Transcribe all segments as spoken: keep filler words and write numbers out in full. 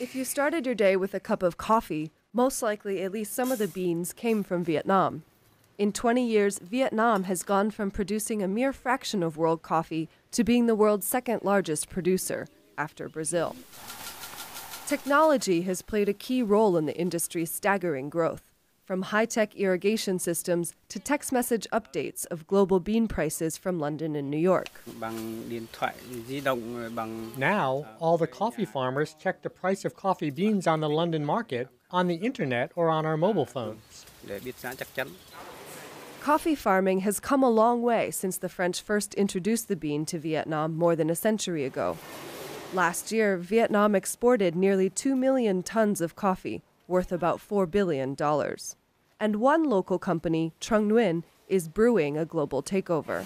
If you started your day with a cup of coffee, most likely at least some of the beans came from Vietnam. In twenty years, Vietnam has gone from producing a mere fraction of world coffee to being the world's second largest producer, after Brazil. Technology has played a key role in the industry's staggering growth, from high-tech irrigation systems to text message updates of global bean prices from London and New York. Now, all the coffee farmers check the price of coffee beans on the London market, on the internet, or on our mobile phones. Coffee farming has come a long way since the French first introduced the bean to Vietnam more than a century ago. Last year, Vietnam exported nearly two million tons of coffee, worth about four billion dollars. And one local company, Trung Nguyen, is brewing a global takeover.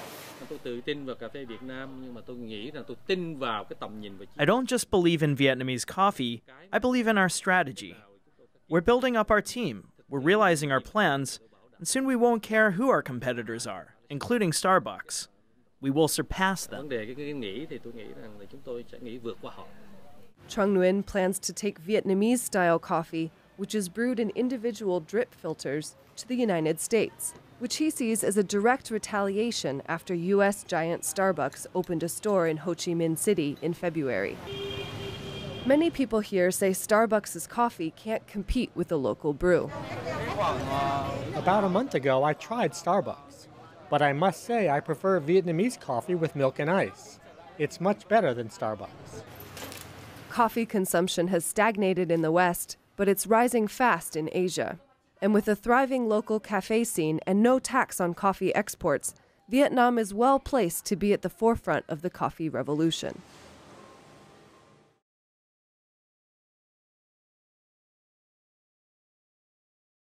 I don't just believe in Vietnamese coffee, I believe in our strategy. We're building up our team, we're realizing our plans, and soon we won't care who our competitors are, including Starbucks. We will surpass them. Trung Nguyen plans to take Vietnamese-style coffee, which is brewed in individual drip filters, to the United States, which he sees as a direct retaliation after U S giant Starbucks opened a store in Ho Chi Minh City in February. Many people here say Starbucks' coffee can't compete with the local brew. About a month ago, I tried Starbucks, but I must say I prefer Vietnamese coffee with milk and ice. It's much better than Starbucks. Coffee consumption has stagnated in the West, but it's rising fast in Asia. And with a thriving local cafe scene and no tax on coffee exports, Vietnam is well placed to be at the forefront of the coffee revolution.